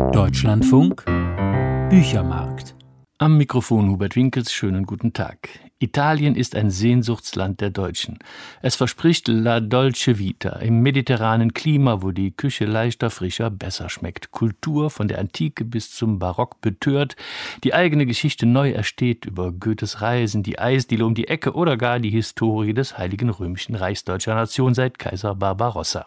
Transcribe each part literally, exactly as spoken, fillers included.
Deutschlandfunk Büchermarkt. Am Mikrofon Hubert Winkels, schönen guten Tag. Italien ist ein Sehnsuchtsland der Deutschen. Es verspricht La Dolce Vita im mediterranen Klima, wo die Küche leichter, frischer, besser schmeckt. Kultur von der Antike bis zum Barock betört, die eigene Geschichte neu ersteht über Goethes Reisen, die Eisdiele um die Ecke oder gar die Historie des Heiligen Römischen Reichs deutscher Nation seit Kaiser Barbarossa.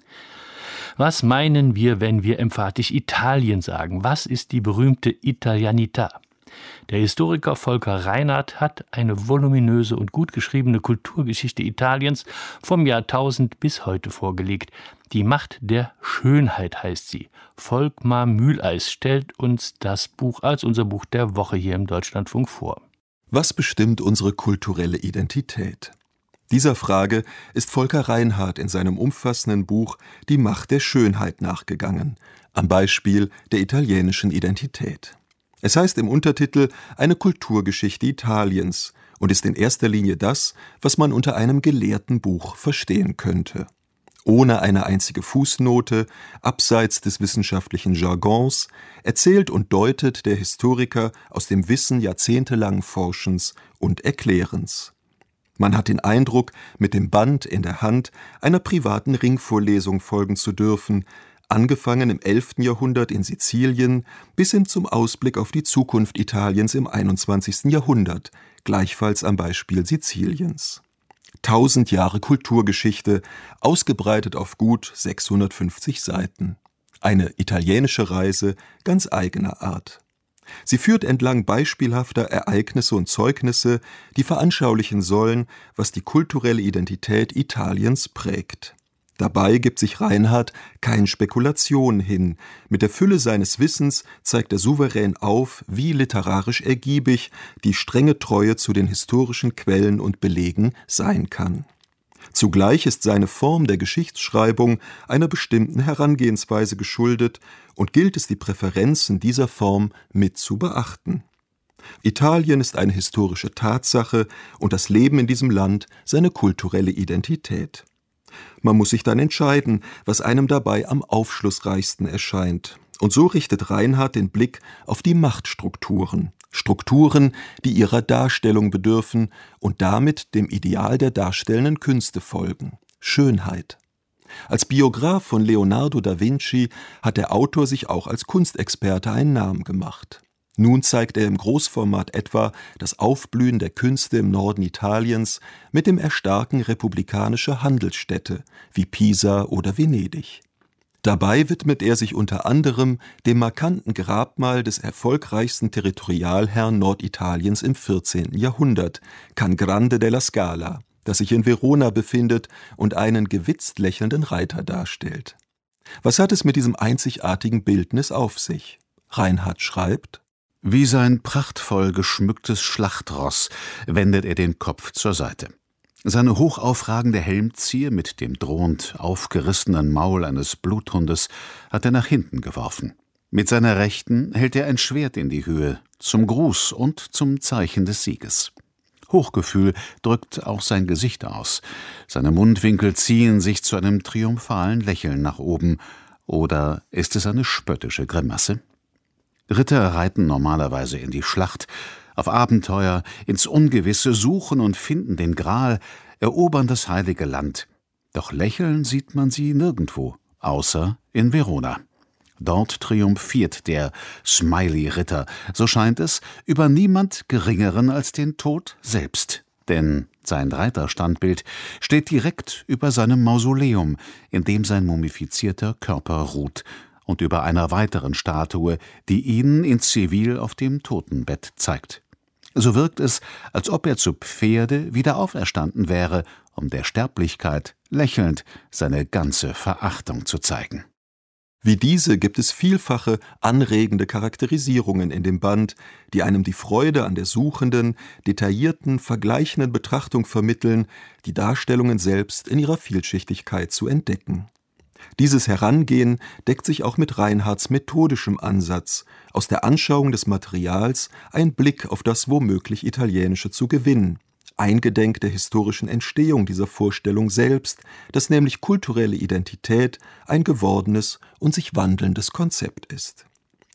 Was meinen wir, wenn wir emphatisch Italien sagen? Was ist die berühmte Italianità? Der Historiker Volker Reinhardt hat eine voluminöse und gut geschriebene Kulturgeschichte Italiens vom Jahrtausend bis heute vorgelegt. Die Macht der Schönheit heißt sie. Volkmar Mühleis stellt uns das Buch als unser Buch der Woche hier im Deutschlandfunk vor. Was bestimmt unsere kulturelle Identität? Dieser Frage ist Volker Reinhardt in seinem umfassenden Buch Die Macht der Schönheit nachgegangen, am Beispiel der italienischen Identität. Es heißt im Untertitel Eine Kulturgeschichte Italiens und ist in erster Linie das, was man unter einem Gelehrtenbuch verstehen könnte. Ohne eine einzige Fußnote, abseits des wissenschaftlichen Jargons, erzählt und deutet der Historiker aus dem Wissen jahrzehntelangen Forschens und Erklärens. Man hat den Eindruck, mit dem Band in der Hand einer privaten Ringvorlesung folgen zu dürfen, angefangen im elften Jahrhundert in Sizilien bis hin zum Ausblick auf die Zukunft Italiens im einundzwanzigsten Jahrhundert, gleichfalls am Beispiel Siziliens. Tausend Jahre Kulturgeschichte, ausgebreitet auf gut sechshundertfünfzig Seiten. Eine italienische Reise ganz eigener Art. Sie führt entlang beispielhafter Ereignisse und Zeugnisse, die veranschaulichen sollen, was die kulturelle Identität Italiens prägt. Dabei gibt sich Reinhardt kein Spekulation hin. Mit der Fülle seines Wissens zeigt er souverän auf, wie literarisch ergiebig die strenge Treue zu den historischen Quellen und Belegen sein kann. Zugleich ist seine Form der Geschichtsschreibung einer bestimmten Herangehensweise geschuldet und gilt es, die Präferenzen dieser Form mit zu beachten. Italien ist eine historische Tatsache und das Leben in diesem Land seine kulturelle Identität. Man muss sich dann entscheiden, was einem dabei am aufschlussreichsten erscheint. Und so richtet Reinhardt den Blick auf die Machtstrukturen. Strukturen, die ihrer Darstellung bedürfen und damit dem Ideal der darstellenden Künste folgen. Schönheit. Als Biograf von Leonardo da Vinci hat der Autor sich auch als Kunstexperte einen Namen gemacht. Nun zeigt er im Großformat etwa das Aufblühen der Künste im Norden Italiens mit dem Erstarken republikanischer Handelsstädte wie Pisa oder Venedig. Dabei widmet er sich unter anderem dem markanten Grabmal des erfolgreichsten Territorialherrn Norditaliens im vierzehnten Jahrhundert, Can Grande della Scala, das sich in Verona befindet und einen gewitzt lächelnden Reiter darstellt. Was hat es mit diesem einzigartigen Bildnis auf sich? Reinhardt schreibt: Wie sein prachtvoll geschmücktes Schlachtross wendet er den Kopf zur Seite. Seine hochaufragende Helmzier mit dem drohend aufgerissenen Maul eines Bluthundes hat er nach hinten geworfen. Mit seiner Rechten hält er ein Schwert in die Höhe, zum Gruß und zum Zeichen des Sieges. Hochgefühl drückt auch sein Gesicht aus. Seine Mundwinkel ziehen sich zu einem triumphalen Lächeln nach oben. Oder ist es eine spöttische Grimasse? Ritter reiten normalerweise in die Schlacht, auf Abenteuer, ins Ungewisse, suchen und finden den Gral, erobern das heilige Land. Doch lächeln sieht man sie nirgendwo, außer in Verona. Dort triumphiert der Smiley-Ritter, so scheint es, über niemand Geringeren als den Tod selbst. Denn sein Reiterstandbild steht direkt über seinem Mausoleum, in dem sein mumifizierter Körper ruht, und über einer weiteren Statue, die ihn in Zivil auf dem Totenbett zeigt. So wirkt es, als ob er zu Pferde wieder auferstanden wäre, um der Sterblichkeit lächelnd seine ganze Verachtung zu zeigen. Wie diese gibt es vielfache, anregende Charakterisierungen in dem Band, die einem die Freude an der suchenden, detaillierten, vergleichenden Betrachtung vermitteln, die Darstellungen selbst in ihrer Vielschichtigkeit zu entdecken. Dieses Herangehen deckt sich auch mit Reinhardts methodischem Ansatz, aus der Anschauung des Materials einen Blick auf das womöglich Italienische zu gewinnen, eingedenk der historischen Entstehung dieser Vorstellung selbst, dass nämlich kulturelle Identität ein gewordenes und sich wandelndes Konzept ist.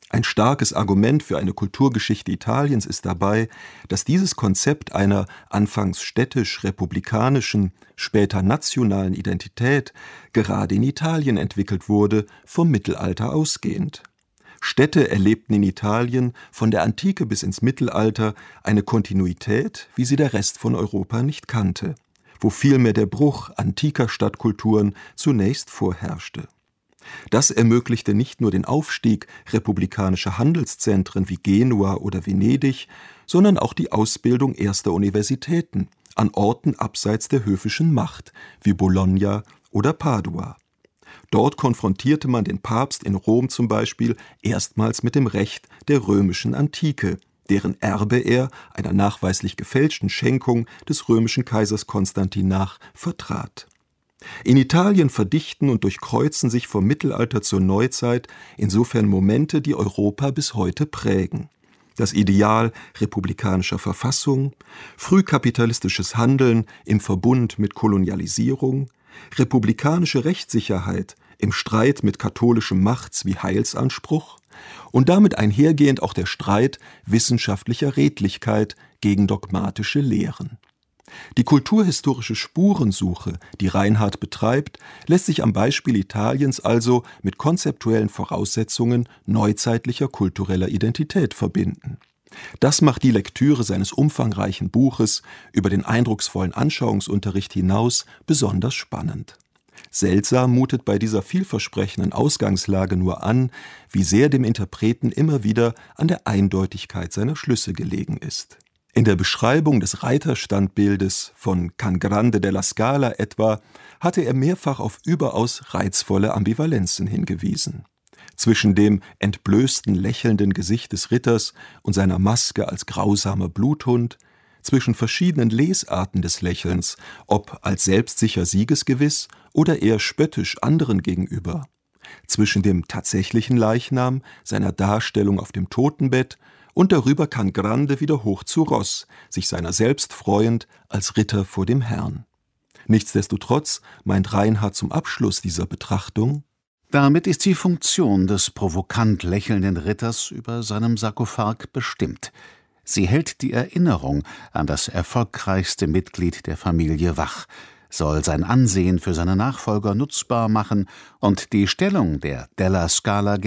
Ein starkes Argument für eine Kulturgeschichte Italiens ist dabei, dass dieses Konzept einer anfangs städtisch-republikanischen, später nationalen Identität gerade in Italien entwickelt wurde, vom Mittelalter ausgehend. Städte erlebten in Italien von der Antike bis ins Mittelalter eine Kontinuität, wie sie der Rest von Europa nicht kannte, wo vielmehr der Bruch antiker Stadtkulturen zunächst vorherrschte. Das ermöglichte nicht nur den Aufstieg republikanischer Handelszentren wie Genua oder Venedig, sondern auch die Ausbildung erster Universitäten an Orten abseits der höfischen Macht, wie Bologna oder Padua. Dort konfrontierte man den Papst in Rom zum Beispiel erstmals mit dem Recht der römischen Antike, deren Erbe er einer nachweislich gefälschten Schenkung des römischen Kaisers Konstantin nach vertrat. In Italien verdichten und durchkreuzen sich vom Mittelalter zur Neuzeit insofern Momente, die Europa bis heute prägen. Das Ideal republikanischer Verfassung, frühkapitalistisches Handeln im Verbund mit Kolonialisierung, republikanische Rechtssicherheit im Streit mit katholischem Machts- wie Heilsanspruch und damit einhergehend auch der Streit wissenschaftlicher Redlichkeit gegen dogmatische Lehren. Die kulturhistorische Spurensuche, die Reinhard betreibt, lässt sich am Beispiel Italiens also mit konzeptuellen Voraussetzungen neuzeitlicher kultureller Identität verbinden. Das macht die Lektüre seines umfangreichen Buches über den eindrucksvollen Anschauungsunterricht hinaus besonders spannend. Seltsam mutet bei dieser vielversprechenden Ausgangslage nur an, wie sehr dem Interpreten immer wieder an der Eindeutigkeit seiner Schlüsse gelegen ist. In der Beschreibung des Reiterstandbildes von Cangrande della Scala etwa hatte er mehrfach auf überaus reizvolle Ambivalenzen hingewiesen. Zwischen dem entblößten, lächelnden Gesicht des Ritters und seiner Maske als grausamer Bluthund, zwischen verschiedenen Lesarten des Lächelns, ob als selbstsicher siegesgewiss oder eher spöttisch anderen gegenüber, zwischen dem tatsächlichen Leichnam, seiner Darstellung auf dem Totenbett, und darüber Cangrande wieder hoch zu Ross, sich seiner selbst freuend als Ritter vor dem Herrn. Nichtsdestotrotz meint Reinhard zum Abschluss dieser Betrachtung: Damit ist die Funktion des provokant lächelnden Ritters über seinem Sarkophag bestimmt. Sie hält die Erinnerung an das erfolgreichste Mitglied der Familie wach, soll sein Ansehen für seine Nachfolger nutzbar machen und die Stellung der Della Scala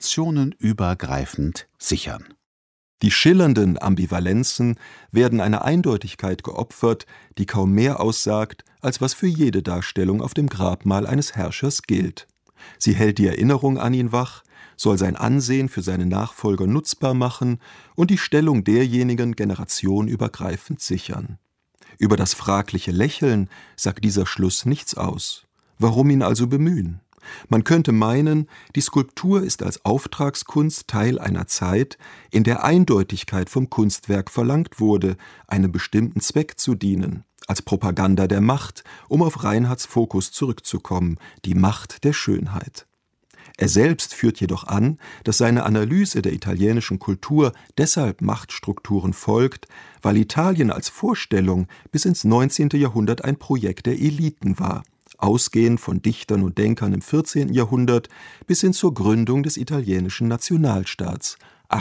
generationenübergreifend sichern. Die schillernden Ambivalenzen werden einer Eindeutigkeit geopfert, die kaum mehr aussagt, als was für jede Darstellung auf dem Grabmal eines Herrschers gilt. Sie hält die Erinnerung an ihn wach, soll sein Ansehen für seine Nachfolger nutzbar machen und die Stellung derjenigen generationenübergreifend sichern. Über das fragliche Lächeln sagt dieser Schluss nichts aus. Warum ihn also bemühen? Man könnte meinen, die Skulptur ist als Auftragskunst Teil einer Zeit, in der Eindeutigkeit vom Kunstwerk verlangt wurde, einem bestimmten Zweck zu dienen, als Propaganda der Macht, um auf Reinhards Fokus zurückzukommen, die Macht der Schönheit. Er selbst führt jedoch an, dass seine Analyse der italienischen Kultur deshalb Machtstrukturen folgt, weil Italien als Vorstellung bis ins neunzehnte Jahrhundert ein Projekt der Eliten war, ausgehend von Dichtern und Denkern im vierzehnten Jahrhundert bis hin zur Gründung des italienischen Nationalstaats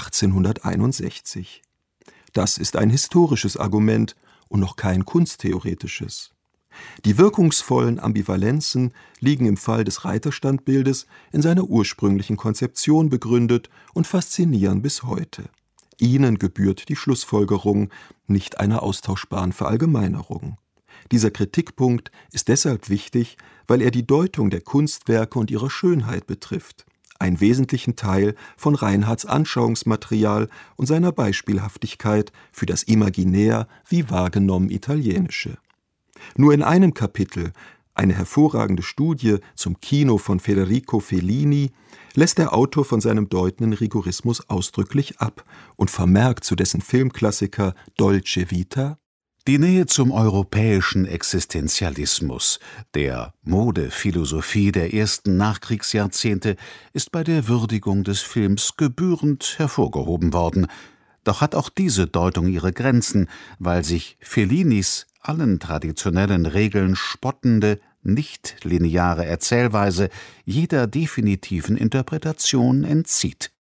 achtzehnhunderteinundsechzig. Das ist ein historisches Argument und noch kein kunsttheoretisches. Die wirkungsvollen Ambivalenzen liegen im Fall des Reiterstandbildes in seiner ursprünglichen Konzeption begründet und faszinieren bis heute. Ihnen gebührt die Schlussfolgerung, nicht einer austauschbaren Verallgemeinerung. Dieser Kritikpunkt ist deshalb wichtig, weil er die Deutung der Kunstwerke und ihrer Schönheit betrifft, einen wesentlichen Teil von Reinhards Anschauungsmaterial und seiner Beispielhaftigkeit für das imaginär wie wahrgenommen Italienische. Nur in einem Kapitel, eine hervorragende Studie zum Kino von Federico Fellini, lässt der Autor von seinem deutenden Rigorismus ausdrücklich ab und vermerkt zu dessen Filmklassiker Dolce Vita: Die Nähe zum europäischen Existenzialismus, der Modephilosophie der ersten Nachkriegsjahrzehnte, ist bei der Würdigung des Films gebührend hervorgehoben worden. Doch hat auch diese Deutung ihre Grenzen, weil sich Fellinis allen traditionellen Regeln spottende, nicht-lineare Erzählweise jeder definitiven Interpretation entzieht.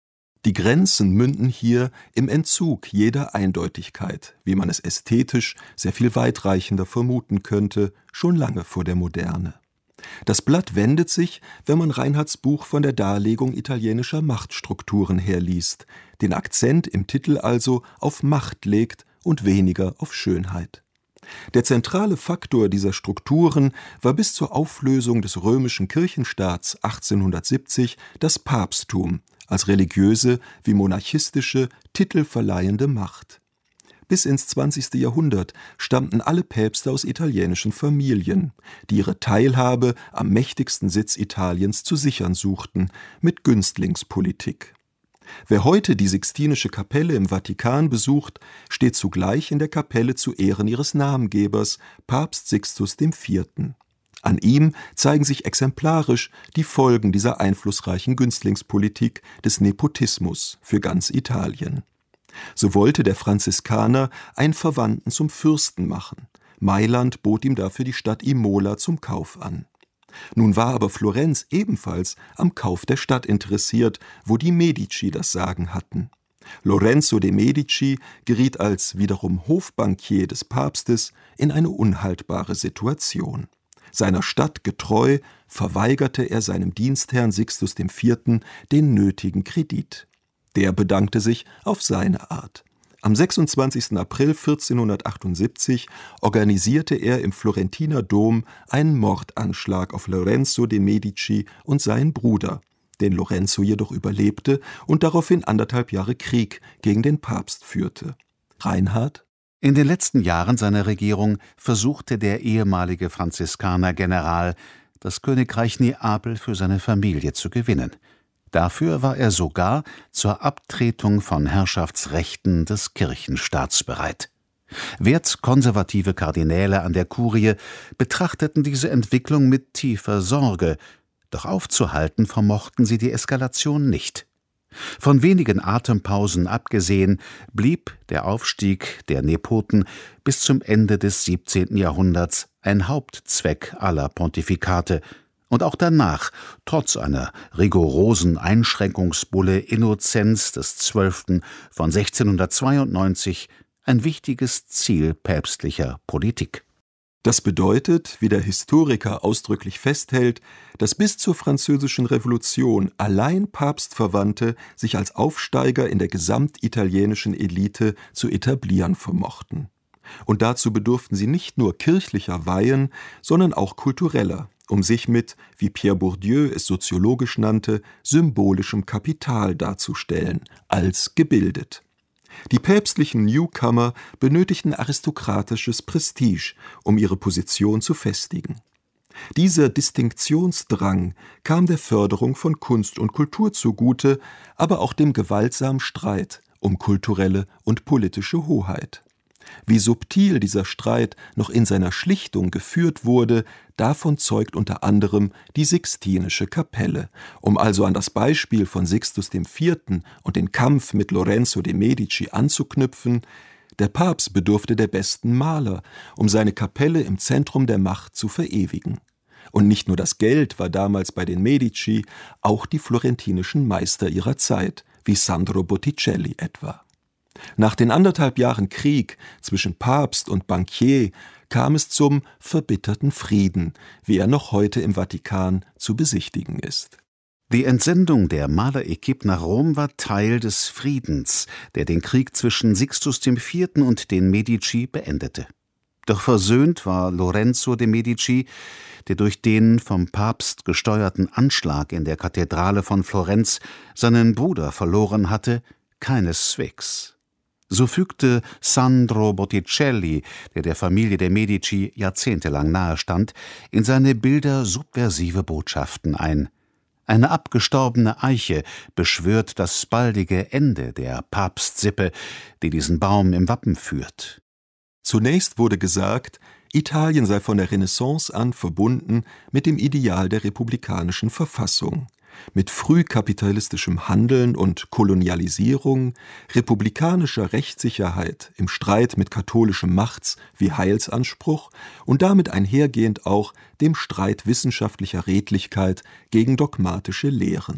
Die Grenzen münden hier im Entzug jeder Eindeutigkeit, wie man es ästhetisch sehr viel weitreichender vermuten könnte, schon lange vor der Moderne. Das Blatt wendet sich, wenn man Reinhardts Buch von der Darlegung italienischer Machtstrukturen her liest, den Akzent im Titel also auf Macht legt und weniger auf Schönheit. Der zentrale Faktor dieser Strukturen war bis zur Auflösung des römischen Kirchenstaats achtzehnhundertsiebzig das Papsttum als religiöse wie monarchistische, titelverleihende Macht. Bis ins zwanzigste Jahrhundert stammten alle Päpste aus italienischen Familien, die ihre Teilhabe am mächtigsten Sitz Italiens zu sichern suchten, mit Günstlingspolitik. Wer heute die Sixtinische Kapelle im Vatikan besucht, steht zugleich in der Kapelle zu Ehren ihres Namengebers, Papst Sixtus der Vierte. An ihm zeigen sich exemplarisch die Folgen dieser einflussreichen Günstlingspolitik des Nepotismus für ganz Italien. So wollte der Franziskaner einen Verwandten zum Fürsten machen. Mailand bot ihm dafür die Stadt Imola zum Kauf an. Nun war aber Florenz ebenfalls am Kauf der Stadt interessiert, wo die Medici das Sagen hatten. Lorenzo de' Medici geriet als wiederum Hofbankier des Papstes in eine unhaltbare Situation. Seiner Stadt getreu verweigerte er seinem Dienstherrn Sixtus der Vierte den nötigen Kredit. Der bedankte sich auf seine Art. Am sechsundzwanzigsten April vierzehnhundertachtundsiebzig organisierte er im Florentiner Dom einen Mordanschlag auf Lorenzo de' Medici und seinen Bruder, den Lorenzo jedoch überlebte und daraufhin anderthalb Jahre Krieg gegen den Papst führte. Reinhard? In den letzten Jahren seiner Regierung versuchte der ehemalige Franziskaner-General, das Königreich Neapel für seine Familie zu gewinnen. Dafür war er sogar zur Abtretung von Herrschaftsrechten des Kirchenstaats bereit. Wertkonservative Kardinäle an der Kurie betrachteten diese Entwicklung mit tiefer Sorge, doch aufzuhalten vermochten sie die Eskalation nicht. Von wenigen Atempausen abgesehen blieb der Aufstieg der Nepoten bis zum Ende des siebzehnten Jahrhunderts ein Hauptzweck aller Pontifikate und auch danach, trotz einer rigorosen Einschränkungsbulle Innozenz des Zwölften von sechzehnhundertzweiundneunzig, ein wichtiges Ziel päpstlicher Politik. Das bedeutet, wie der Historiker ausdrücklich festhält, dass bis zur Französischen Revolution allein Papstverwandte sich als Aufsteiger in der gesamtitalienischen Elite zu etablieren vermochten. Und dazu bedurften sie nicht nur kirchlicher Weihen, sondern auch kultureller, um sich mit, wie Pierre Bourdieu es soziologisch nannte, symbolischem Kapital darzustellen, als gebildet. Die päpstlichen Newcomer benötigten aristokratisches Prestige, um ihre Position zu festigen. Dieser Distinktionsdrang kam der Förderung von Kunst und Kultur zugute, aber auch dem gewaltsamen Streit um kulturelle und politische Hoheit. Wie subtil dieser Streit noch in seiner Schlichtung geführt wurde, davon zeugt unter anderem die Sixtinische Kapelle, um also an das Beispiel von Sixtus der Vierte und den Kampf mit Lorenzo de' Medici anzuknüpfen. Der Papst bedurfte der besten Maler, um seine Kapelle im Zentrum der Macht zu verewigen. Und nicht nur das Geld war damals bei den Medici, auch die florentinischen Meister ihrer Zeit, wie Sandro Botticelli etwa. Nach den anderthalb Jahren Krieg zwischen Papst und Bankier kam es zum verbitterten Frieden, wie er noch heute im Vatikan zu besichtigen ist. Die Entsendung der Malerequipe nach Rom war Teil des Friedens, der den Krieg zwischen Sixtus der Vierte und den Medici beendete. Doch versöhnt war Lorenzo de' Medici, der durch den vom Papst gesteuerten Anschlag in der Kathedrale von Florenz seinen Bruder verloren hatte, keineswegs. So fügte Sandro Botticelli, der der Familie der Medici jahrzehntelang nahestand, in seine Bilder subversive Botschaften ein. Eine abgestorbene Eiche beschwört das baldige Ende der Papstsippe, die diesen Baum im Wappen führt. Zunächst wurde gesagt, Italien sei von der Renaissance an verbunden mit dem Ideal der republikanischen Verfassung, mit frühkapitalistischem Handeln und Kolonialisierung, republikanischer Rechtssicherheit im Streit mit katholischem Machts- wie Heilsanspruch und damit einhergehend auch dem Streit wissenschaftlicher Redlichkeit gegen dogmatische Lehren.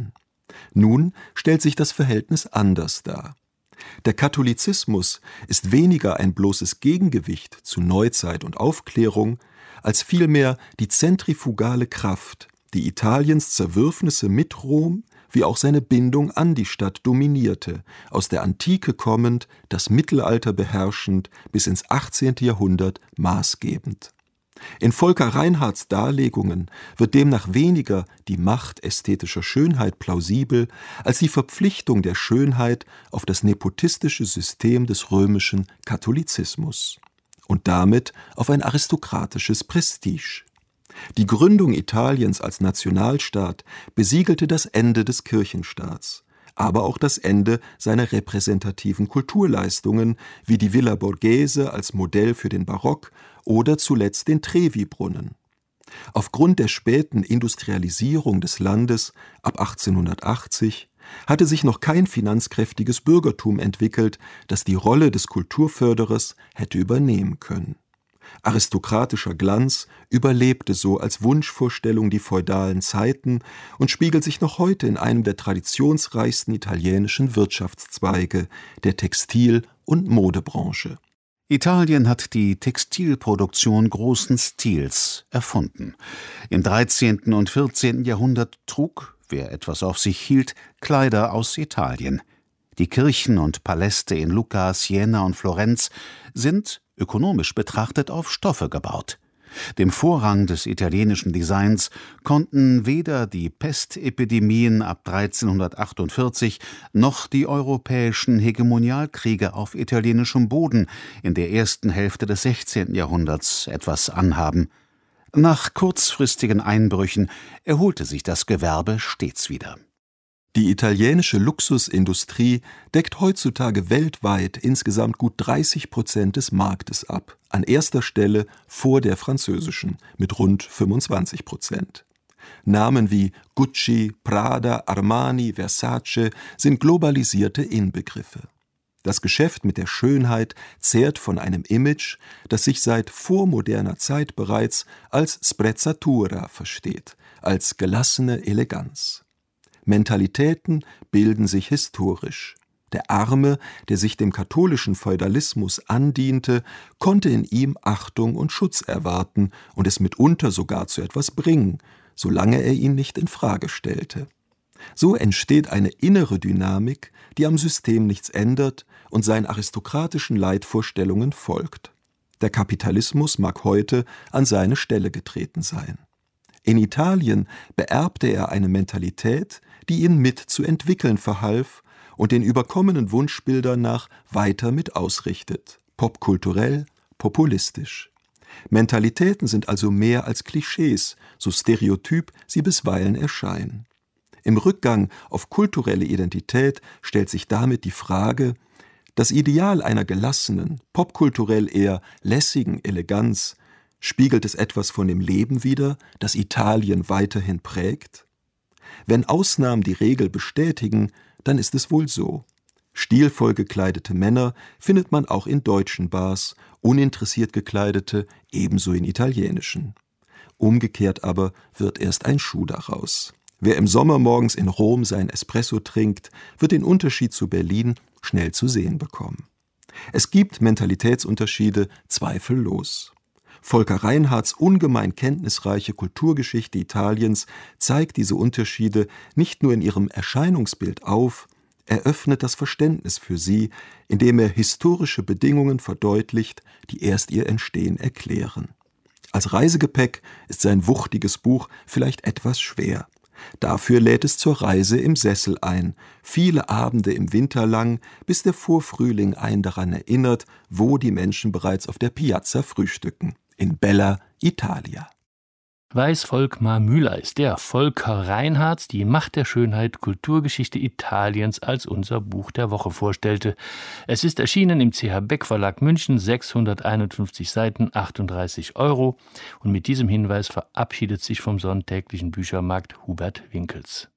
Nun stellt sich das Verhältnis anders dar. Der Katholizismus ist weniger ein bloßes Gegengewicht zu Neuzeit und Aufklärung, als vielmehr die zentrifugale Kraft, die Italiens Zerwürfnisse mit Rom wie auch seine Bindung an die Stadt dominierte, aus der Antike kommend, das Mittelalter beherrschend, bis ins achtzehnte. Jahrhundert maßgebend. In Volker Reinhardts Darlegungen wird demnach weniger die Macht ästhetischer Schönheit plausibel, als die Verpflichtung der Schönheit auf das nepotistische System des römischen Katholizismus und damit auf ein aristokratisches Prestige. Die Gründung Italiens als Nationalstaat besiegelte das Ende des Kirchenstaats, aber auch das Ende seiner repräsentativen Kulturleistungen wie die Villa Borghese als Modell für den Barock oder zuletzt den Trevi-Brunnen. Aufgrund der späten Industrialisierung des Landes ab achtzehnhundertachtzig hatte sich noch kein finanzkräftiges Bürgertum entwickelt, das die Rolle des Kulturförderers hätte übernehmen können. Aristokratischer Glanz überlebte so als Wunschvorstellung die feudalen Zeiten und spiegelt sich noch heute in einem der traditionsreichsten italienischen Wirtschaftszweige, der Textil- und Modebranche. Italien hat die Textilproduktion großen Stils erfunden. Im dreizehnten und vierzehnten. Jahrhundert trug, wer etwas auf sich hielt, Kleider aus Italien. Die Kirchen und Paläste in Lucca, Siena und Florenz sind, ökonomisch betrachtet, auf Stoffe gebaut. Dem Vorrang des italienischen Designs konnten weder die Pestepidemien ab dreizehnhundertachtundvierzig noch die europäischen Hegemonialkriege auf italienischem Boden in der ersten Hälfte des sechzehnten. Jahrhunderts etwas anhaben. Nach kurzfristigen Einbrüchen erholte sich das Gewerbe stets wieder. Die italienische Luxusindustrie deckt heutzutage weltweit insgesamt gut dreißig Prozent des Marktes ab, an erster Stelle vor der französischen mit rund fünfundzwanzig Prozent. Namen wie Gucci, Prada, Armani, Versace sind globalisierte Inbegriffe. Das Geschäft mit der Schönheit zehrt von einem Image, das sich seit vormoderner Zeit bereits als Sprezzatura versteht, als gelassene Eleganz. Mentalitäten bilden sich historisch. Der Arme, der sich dem katholischen Feudalismus andiente, konnte in ihm Achtung und Schutz erwarten und es mitunter sogar zu etwas bringen, solange er ihn nicht in Frage stellte. So entsteht eine innere Dynamik, die am System nichts ändert und seinen aristokratischen Leitvorstellungen folgt. Der Kapitalismus mag heute an seine Stelle getreten sein. In Italien beerbte er eine Mentalität, die ihn mit zu entwickeln verhalf und den überkommenen Wunschbildern nach weiter mit ausrichtet, popkulturell, populistisch. Mentalitäten sind also mehr als Klischees, so stereotyp sie bisweilen erscheinen. Im Rückgang auf kulturelle Identität stellt sich damit die Frage: Das Ideal einer gelassenen, popkulturell eher lässigen Eleganz, spiegelt es etwas von dem Leben wider, das Italien weiterhin prägt? Wenn Ausnahmen die Regel bestätigen, dann ist es wohl so. Stilvoll gekleidete Männer findet man auch in deutschen Bars, uninteressiert gekleidete ebenso in italienischen. Umgekehrt aber wird erst ein Schuh daraus. Wer im Sommer morgens in Rom sein Espresso trinkt, wird den Unterschied zu Berlin schnell zu sehen bekommen. Es gibt Mentalitätsunterschiede, zweifellos. Volker Reinhardts ungemein kenntnisreiche Kulturgeschichte Italiens zeigt diese Unterschiede nicht nur in ihrem Erscheinungsbild auf, er öffnet das Verständnis für sie, indem er historische Bedingungen verdeutlicht, die erst ihr Entstehen erklären. Als Reisegepäck ist sein wuchtiges Buch vielleicht etwas schwer. Dafür lädt es zur Reise im Sessel ein, viele Abende im Winter lang, bis der Vorfrühling einen daran erinnert, wo die Menschen bereits auf der Piazza frühstücken. In Bella Italia. Weiß Volkmar Mühleis, der Volker Reinhardts, die Macht der Schönheit, Kulturgeschichte Italiens als unser Buch der Woche vorstellte. Es ist erschienen im C H Beck Verlag München, sechshunderteinundfünfzig Seiten, achtunddreißig Euro. Und mit diesem Hinweis verabschiedet sich vom sonntäglichen Büchermarkt Hubert Winkels.